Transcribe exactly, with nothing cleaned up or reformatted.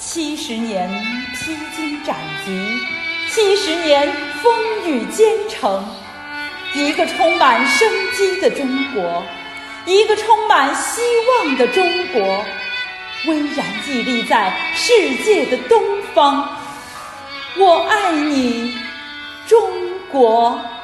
七十年披荆斩棘，七十年风雨兼程，一个充满生机的中国，一个充满希望的中国，巍然屹立在世界的东方。我爱你，中国。